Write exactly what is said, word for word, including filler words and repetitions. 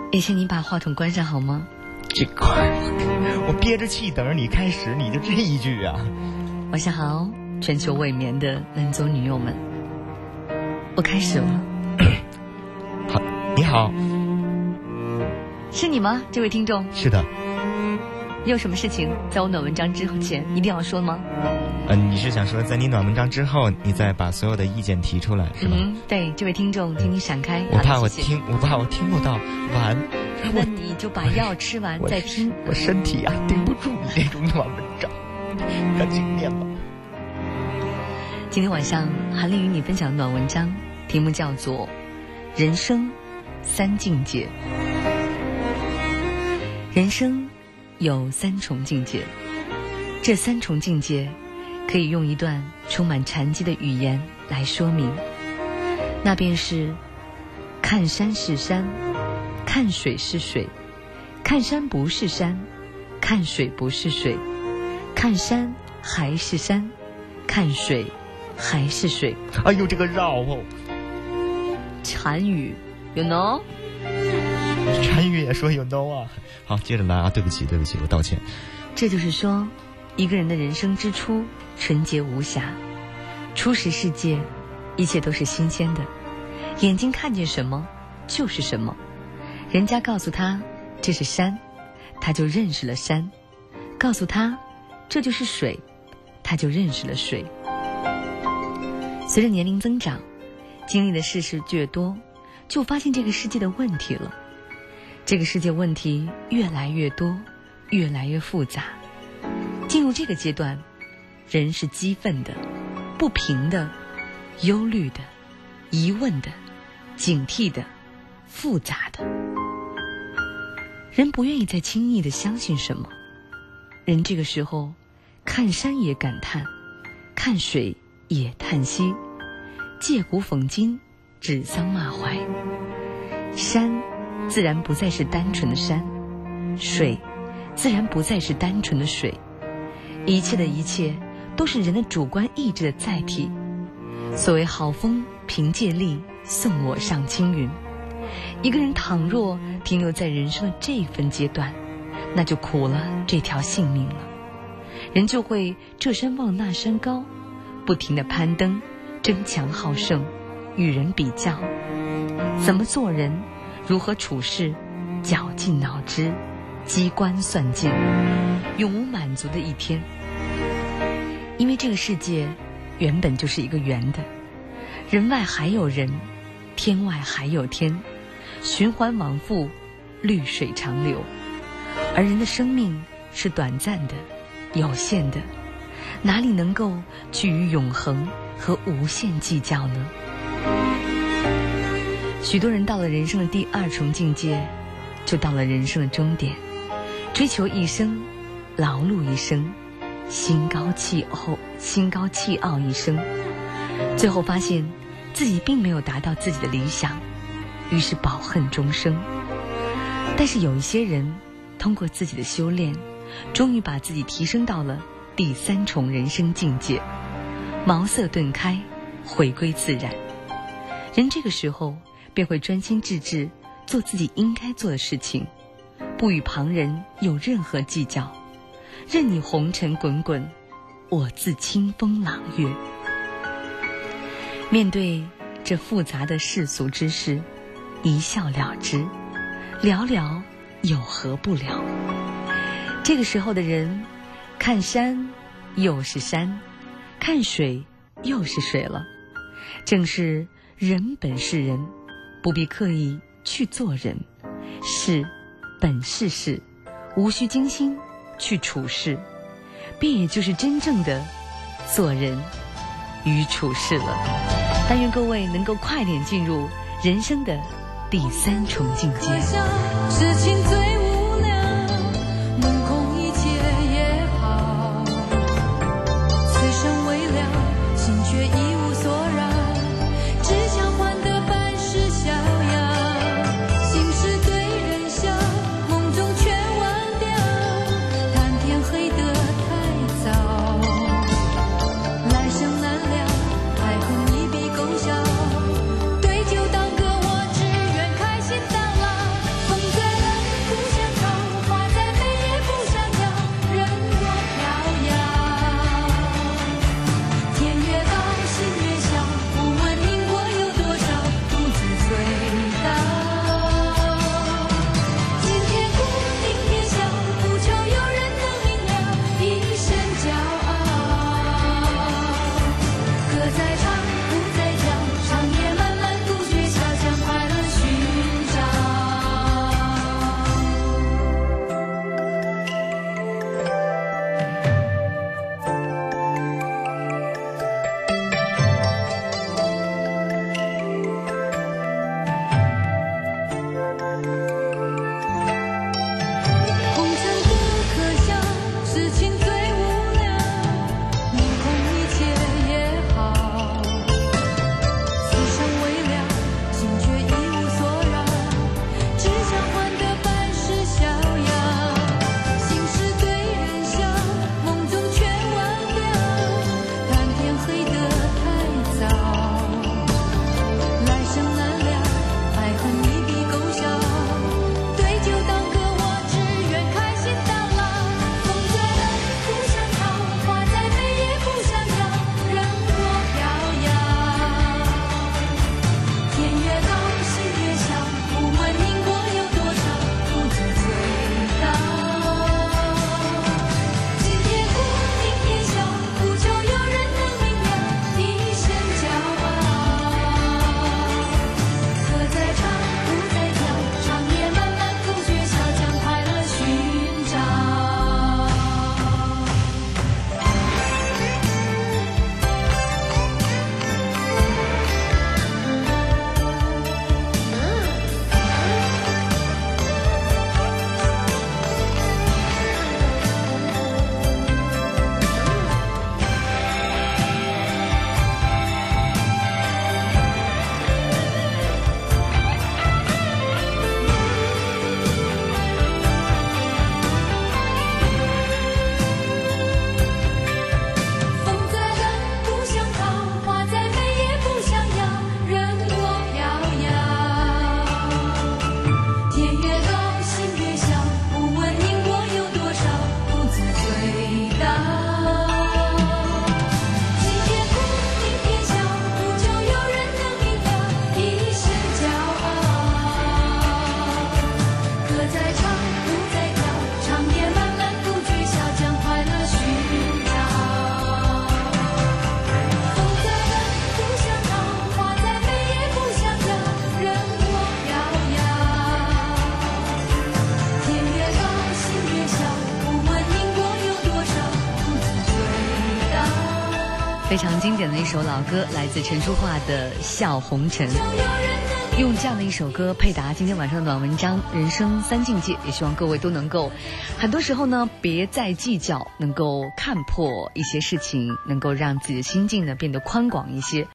也请你把话筒关上好吗？ 这块我憋着气等着你开始，你就这一句啊。 晚上好，全球未眠的男左女右们，我开始了。 好，你好。 是你吗？这位听众。 是的。 你有什么事情在我暖文章之前一定要说吗？ 呃，你是想说在你暖文章之后，你再把所有的意见提出来，是吧？ 嗯，对，这位听众，请你闪开。 我怕我谢谢听，我怕我听不到完。 那你就把药吃完再听。 我身体啊，顶不住你这种暖文章，赶紧念吧。 今天晚上韩丽与你分享的暖文章题目叫做《人生三境界》。人生有三重境界，这三重境界可以用一段充满禅机的语言来说明，那便是看山是山，看水是水，看山不是山，看水不是水，看山还是山，看水还是水。 哎呦，这个绕哦！ 禅语 you know， 禅语也说 you know 啊。好，接着来啊！对不起，对不起，我道歉。 这就是说，一个人的人生之初纯洁无瑕，初识世界，一切都是新鲜的，眼睛看见什么就是什么。人家告诉他这是山，他就认识了山；告诉他这就是水，他就认识了水。随着年龄增长，经历的事事越多，就发现这个世界的问题了。这个世界问题越来越多，越来越复杂。进入这个阶段，人是激愤的、不平的、忧虑的、疑问的、警惕的、复杂的。人不愿意再轻易地相信什么，人这个时候看山也感叹，看水也叹息，借古讽今，指桑骂槐。山自然不再是单纯的山，水自然不再是单纯的水，一切的一切都是人的主观意志的载体。所谓好风凭借力，送我上青云。一个人倘若停留在人生的这一分阶段，那就苦了这条性命了。人就会这山望那山高，不停地攀登，争强好胜，与人比较。怎么做人，如何处事，绞尽脑汁，机关算尽，永无满足的一天。因为这个世界原本就是一个圆的，人外还有人，天外还有天，循环往复，绿水长流。而人的生命是短暂的、有限的，哪里能够去与永恒和无限计较呢？许多人到了人生的第二重境界，就到了人生的终点，追求一生，劳碌一生，心高气傲，心高气傲一生，最后发现自己并没有达到自己的理想，于是饱恨终生。但是有一些人通过自己的修炼，终于把自己提升到了第三重人生境界，茅塞顿开，回归自然。人这个时候便会专心致志做自己应该做的事情，不与旁人有任何计较，任你红尘滚滚，我自清风朗月。面对这复杂的世俗之事，一笑了之，了了有何不了。这个时候的人，看山又是山，看水又是水了。正是人本是人，不必刻意去做人，事本是事，无需精心去处事，便也就是真正的做人与处事了。但愿各位能够快点进入人生的第三重境界。 事情最无聊，弄空一切也好，此生未了，心却一无所扰，只想换得半世逍遥。心事对人笑，梦中全忘掉，谈天黑得太早，来生难料，太空一笔勾销，对酒当歌，我只愿开心到老。风在非常经典的一首老歌，来自陈淑桦的《笑红尘》。用这样的一首歌配答今天晚上的暖文章，人生三境界，也希望各位都能够，很多时候呢，别再计较，能够看破一些事情，能够让自己的心境呢变得宽广一些。